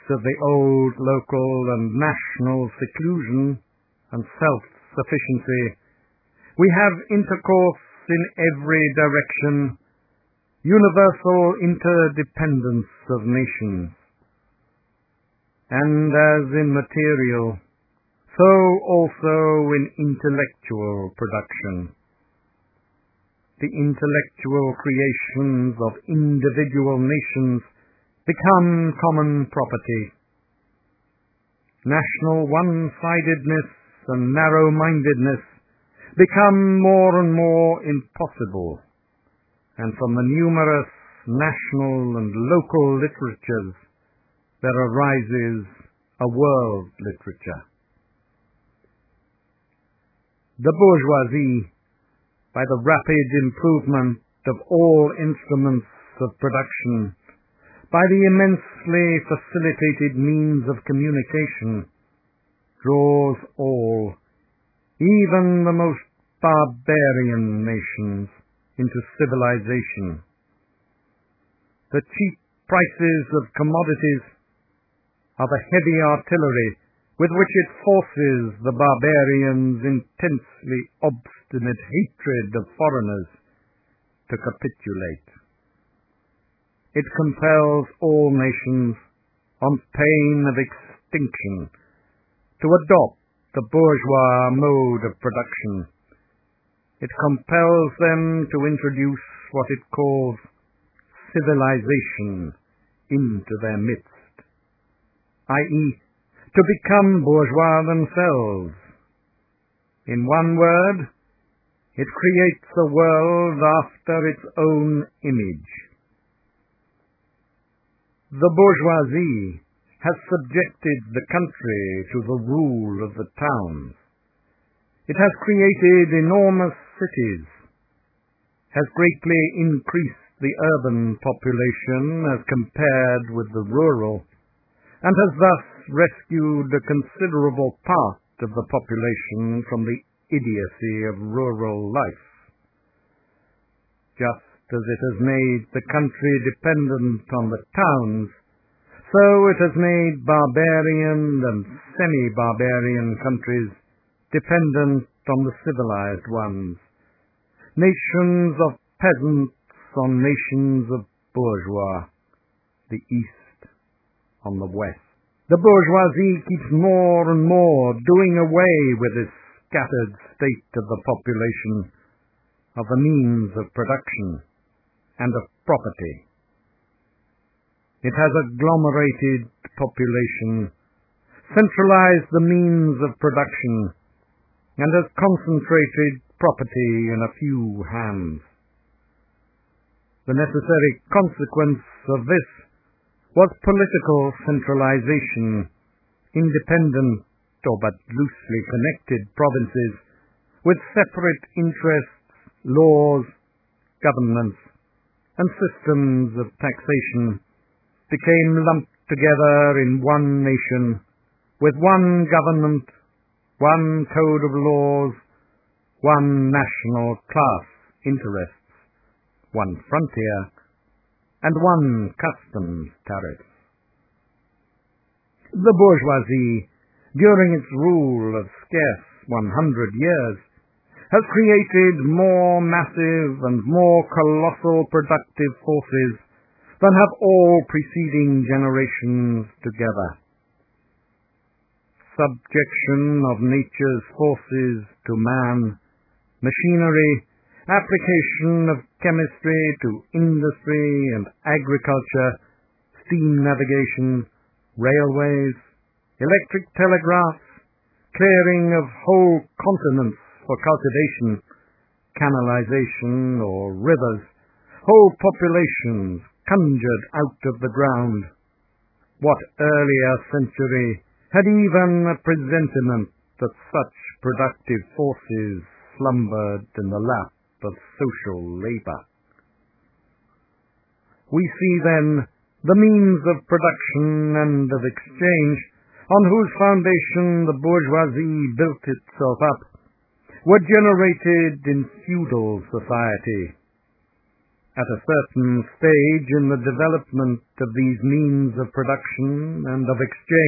of the old local and national seclusion and self-sufficiency, we have intercourse in every direction, universal interdependence of nations. And as in material, so also in intellectual production. The intellectual creations of individual nations become common property. National one-sidedness and narrow-mindedness become more and more impossible, and from the numerous national and local literatures there arises a world literature. The bourgeoisie, by the rapid improvement of all instruments of production, by the immensely facilitated means of communication, draws all, even the most barbarian nations, into civilization. The cheap prices of commodities are the heavy artillery with which it forces the barbarians' intensely obstinate hatred of foreigners to capitulate. It compels all nations, on pain of extinction, to adopt the bourgeois mode of production. It compels them to introduce what it calls civilization into their midst, i.e., to become bourgeois themselves. In one word, it creates a world after its own image. The bourgeoisie has subjected the country to the rule of the towns. It has created enormous cities, has greatly increased the urban population as compared with the rural, and has thus rescued a considerable part of the population from the idiocy of rural life. Just as it has made the country dependent on the towns, so it has made barbarian and semi-barbarian countries dependent on the civilized ones, nations of peasants on nations of bourgeois, the East on the West. The bourgeoisie keeps more and more doing away with this scattered state of the population, of the means of production, and of property. It has agglomerated population, centralized the means of production, and has concentrated property in a few hands. The necessary consequence of this was political centralization, independent or but loosely connected provinces with separate interests, laws, governments, and systems of taxation became lumped together in one nation, with one government, one code of laws, one national class interests, one frontier, and one customs tariff. The bourgeoisie, during its rule of scarce 100 years, has created more massive and more colossal productive forces than have all preceding generations together. Subjection of nature's forces to man, machinery, application of chemistry to industry and agriculture, steam navigation, railways, electric telegraphs, clearing of whole continents for cultivation, canalization or rivers, whole populations conjured out of the ground. What earlier century had even a presentiment that such productive forces slumbered in the lap of social labor? We see then the means of production and of exchange on whose foundation the bourgeoisie built itself up were generated in feudal society, At a certain stage in the development of these means of production and of exchange,